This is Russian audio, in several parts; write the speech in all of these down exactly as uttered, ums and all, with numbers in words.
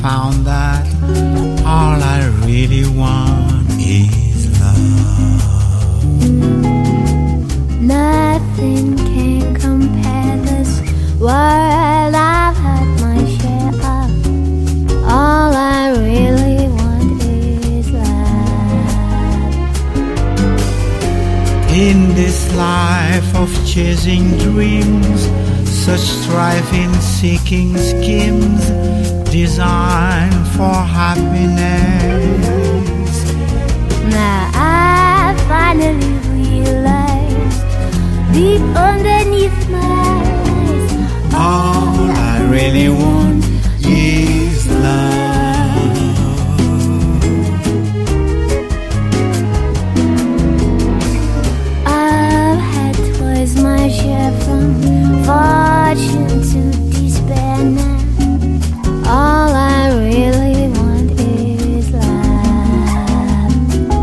found that all I really want is love. Nothing can compare this world I've had my share of. All I really want is love. In this life of chasing dreams, such striving, seeking schemes designed for happiness. Now I finally realized, deep underneath my eyes, all I really want is love. I've had twice my share from fortune to despair now. All I really want is love.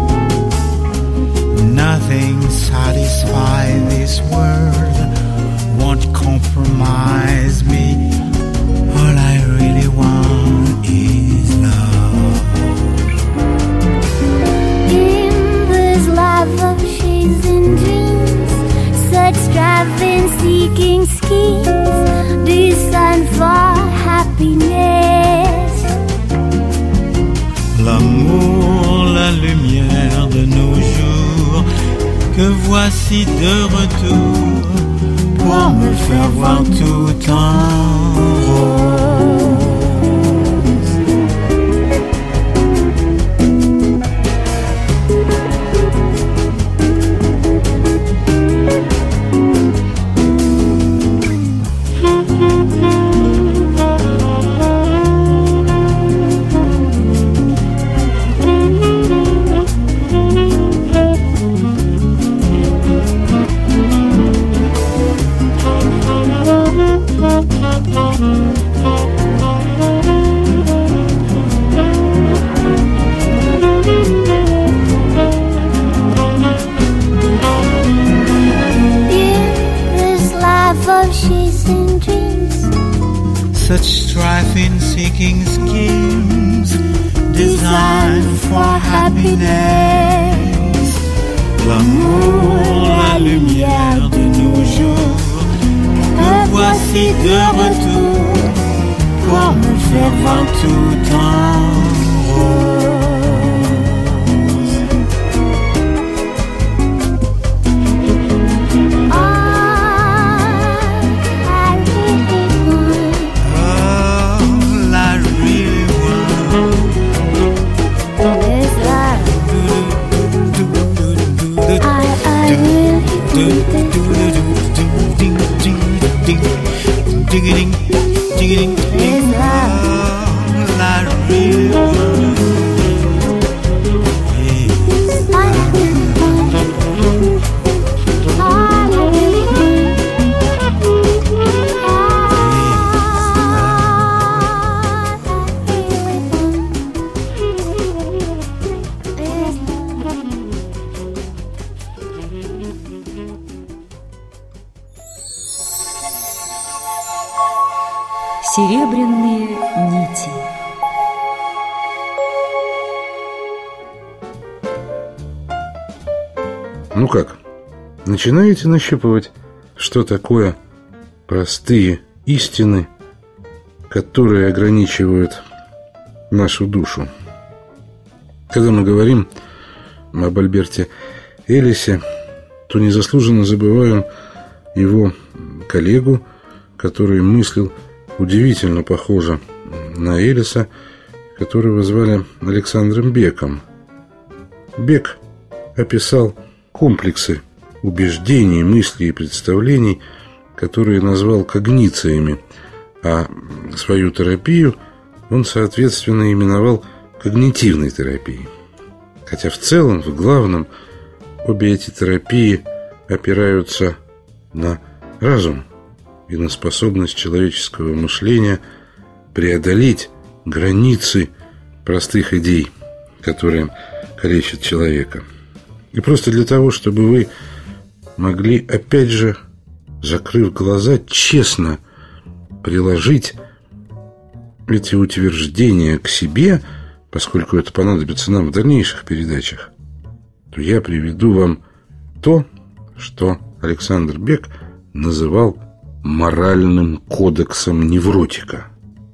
Nothing satisfies this world, won't compromise me. All I really want is love. In this life of shades and dreams, such striving, seeking schemes designed for happiness. L'amour, la lumière de nos jours, que voici de retour pour me faire voir tout en rose. Such striving, seeking schemes designed for happiness. L'amour, la lumière de nos jours, que voici de retour pour me faire voir tout en rose. Ding-a-ding, ding-a-ding, ding. All I really want is love. All I really Серебряные нити. Ну как, начинаете нащупывать, что такое простые истины, которые ограничивают нашу душу? Когда мы говорим об Альберте Эллисе, то незаслуженно забываем его коллегу, который мыслил удивительно похоже на Эллиса, которого звали Александром Беком. Бек описал комплексы убеждений, мыслей и представлений, которые назвал когнициями, а свою терапию он, соответственно, именовал когнитивной терапией. Хотя в целом, в главном, обе эти терапии опираются на разум и на способность человеческого мышления преодолеть границы простых идей, которые калечат человека. И просто для того, чтобы вы могли, опять же, закрыв глаза, честно приложить эти утверждения к себе, поскольку это понадобится нам в дальнейших передачах, то я приведу вам то, что Александр Бек называл моральным кодексом невротика.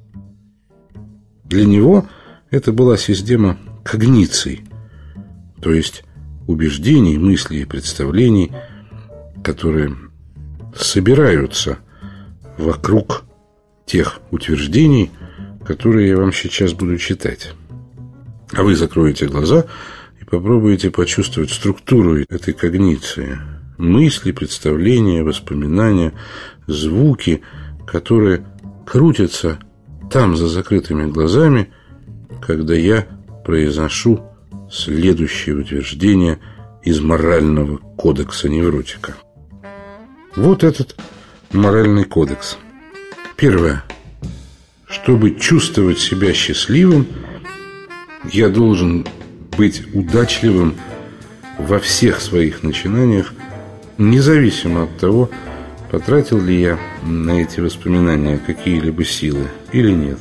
Для него это была система когниций, то есть убеждений, мыслей и представлений, которые собираются вокруг тех утверждений, которые я вам сейчас буду читать. А вы закроете глаза и попробуйте почувствовать структуру этой когниции. Мысли, представления, воспоминания, звуки, которые крутятся там за закрытыми глазами, когда я произношу следующее утверждение из морального кодекса невротика. Вот этот моральный кодекс. Первое. Чтобы чувствовать себя счастливым, я должен быть удачливым во всех своих начинаниях, независимо от того, потратил ли я на эти воспоминания какие-либо силы или нет.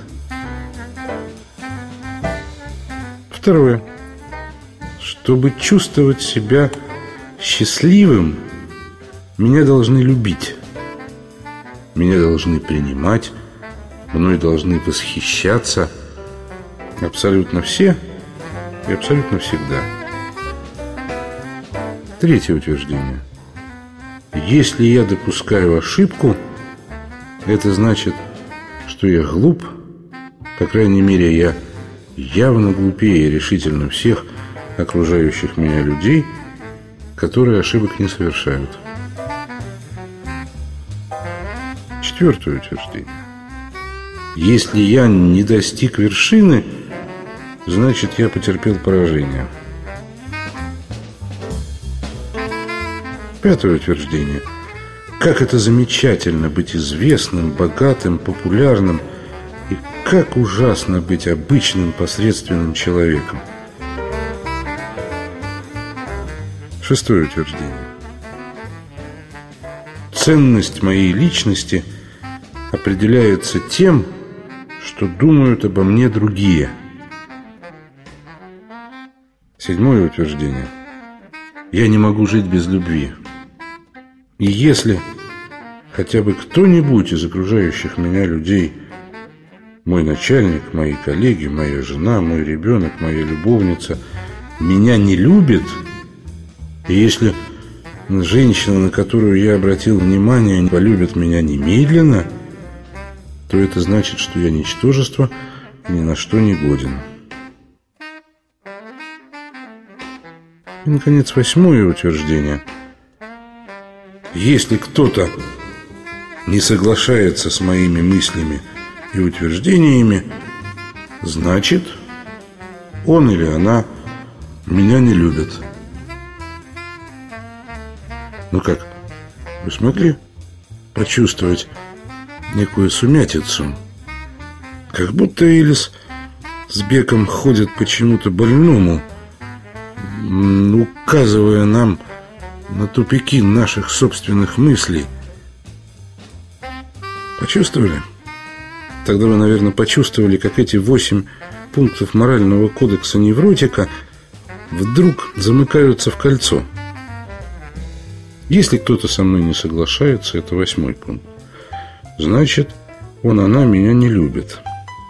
Второе. Чтобы чувствовать себя счастливым, меня должны любить, меня должны принимать, мной должны восхищаться абсолютно все и абсолютно всегда. Третье утверждение. Если я допускаю ошибку, это значит, что я глуп, по крайней мере, я явно глупее решительно всех окружающих меня людей, которые ошибок не совершают. Четвертое утверждение. Если я не достиг вершины, значит, я потерпел поражение. Пятое утверждение. Как это замечательно быть известным, богатым, популярным, и как ужасно быть обычным, посредственным человеком. Шестое утверждение. Ценность моей личности определяется тем, что думают обо мне другие. Седьмое утверждение. Я не могу жить без любви. И если хотя бы кто-нибудь из окружающих меня людей, мой начальник, мои коллеги, моя жена, мой ребенок, моя любовница, меня не любит, и если женщина, на которую я обратил внимание, не полюбит меня немедленно, то это значит, что я ничтожество и ни на что не годен. И, наконец, восьмое утверждение. Если кто-то не соглашается с моими мыслями и утверждениями, значит, он или она меня не любит. Ну как, вы смогли почувствовать некую сумятицу? Как будто Элис с Беком ходят почему-то больному, указывая нам на тупики наших собственных мыслей. Почувствовали? Тогда вы, наверное, почувствовали, как эти восемь пунктов морального кодекса невротика вдруг замыкаются в кольцо. Если кто-то со мной не соглашается, это восьмой пункт, значит, он, она меня не любит.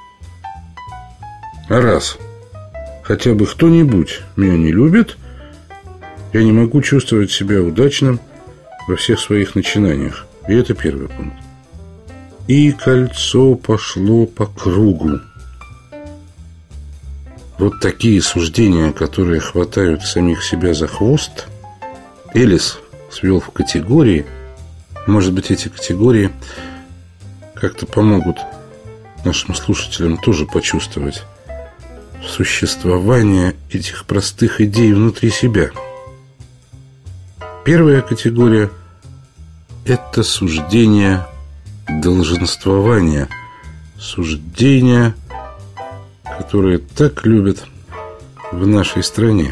А раз хотя бы кто-нибудь меня не любит, я не могу чувствовать себя удачным во всех своих начинаниях. И это первый пункт. И кольцо пошло по кругу. Вот такие суждения, которые хватают самих себя за хвост, Элис свел в категории. Может быть, эти категории как-то помогут нашим слушателям тоже почувствовать существование этих простых идей внутри себя. Первая категория – это суждение долженствования, суждения, которые так любят в нашей стране.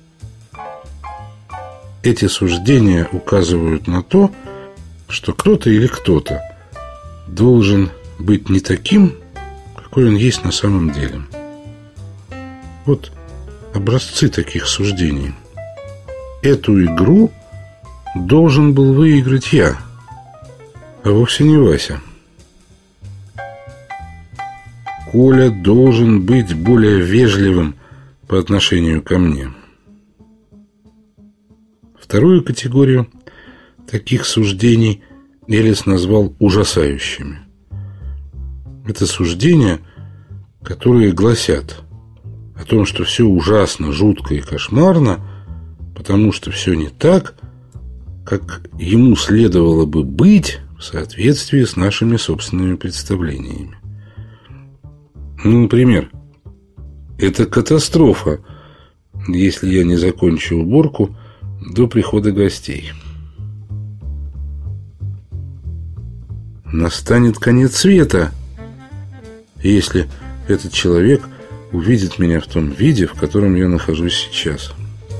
Эти суждения указывают на то, что кто-то или кто-то должен быть не таким, какой он есть на самом деле. Вот образцы таких суждений. Эту игру должен был выиграть я, а вовсе не Вася. Коля должен быть более вежливым по отношению ко мне. Вторую категорию таких суждений Элис назвал ужасающими. Это суждения, которые гласят о том, что все ужасно, жутко и кошмарно, потому что все не так, как ему следовало бы быть в соответствии с нашими собственными представлениями. Ну, например, это катастрофа, если я не закончу уборку до прихода гостей. Настанет конец света, если этот человек увидит меня в том виде, в котором я нахожусь сейчас.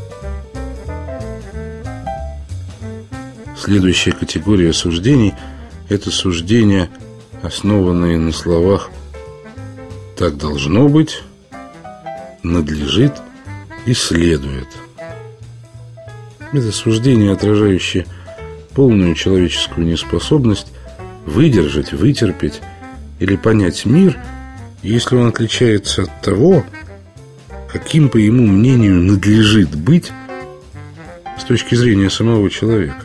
Следующая категория суждений – это суждения, основанные на словах «так должно быть», «надлежит» и «следует». Это суждения, отражающие полную человеческую неспособность выдержать, вытерпеть или понять мир, если он отличается от того, каким, по ему мнению, надлежит быть с точки зрения самого человека.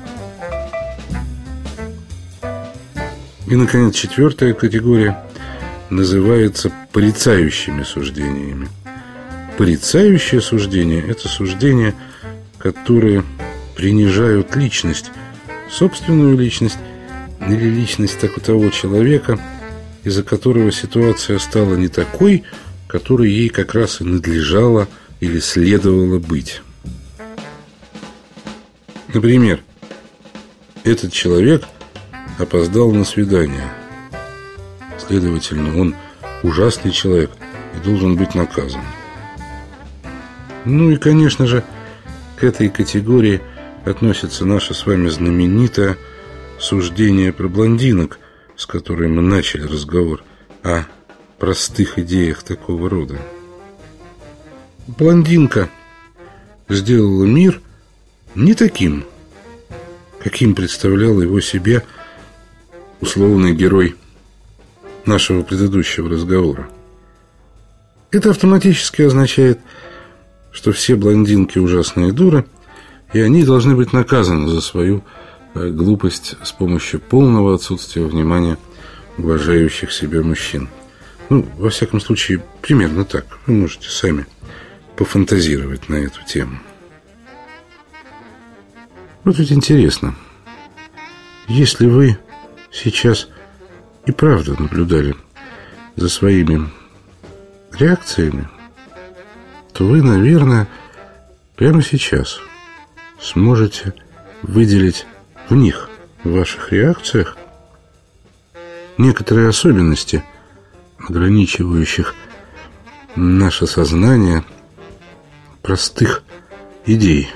И, наконец, четвертая категория называется порицающими суждениями. Порицающее суждение – это суждения, которые принижают личность, собственную личность или личность того человека, из-за которого ситуация стала не такой, которой ей как раз и надлежало или следовало быть. Например, этот человек опоздал на свидание. Следовательно, он ужасный человек и должен быть наказан. Ну и, конечно же, к этой категории относится наше с вами знаменитое суждение про блондинок, с которой мы начали разговор о простых идеях такого рода. Блондинка сделала мир не таким, каким представлял его себе условный герой нашего предыдущего разговора. Это автоматически означает, что все блондинки ужасные дуры, и они должны быть наказаны за свою глупость с помощью полного отсутствия внимания уважающих себя мужчин. Ну, во всяком случае, примерно так. Вы можете сами пофантазировать на эту тему. Вот ведь интересно, если вы сейчас и правда наблюдали за своими реакциями, то вы, наверное, прямо сейчас сможете выделить в них, в ваших реакциях, некоторые особенности, ограничивающих наше сознание простых идей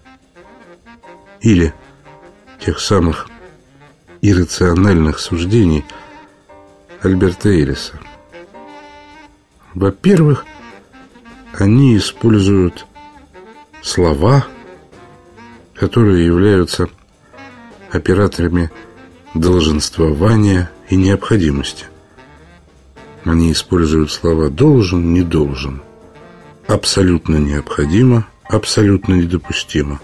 или тех самых иррациональных суждений Альберта Элиса. Во-первых, они используют слова, которые являются операторами долженствования и необходимости. Они используют слова «должен», «не должен», «абсолютно необходимо», «абсолютно недопустимо».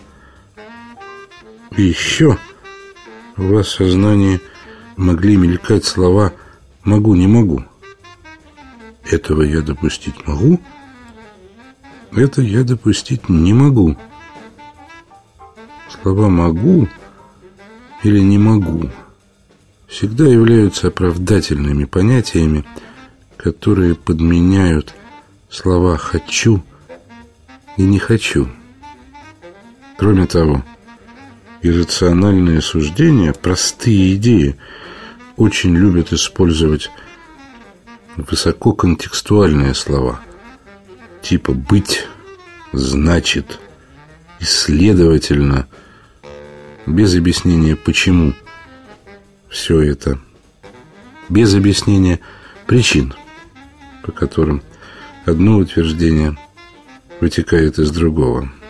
И еще у вас в сознании могли мелькать слова «могу», «не могу». Этого я допустить могу, это я допустить не могу. Слова «могу» или «не могу» всегда являются оправдательными понятиями, которые подменяют слова «хочу» и «не хочу». Кроме того, иррациональные суждения, простые идеи, очень любят использовать высококонтекстуальные слова типа «быть», «значит», и, следовательно, без объяснения почему все это, без объяснения причин по которым одно утверждение вытекает из другого.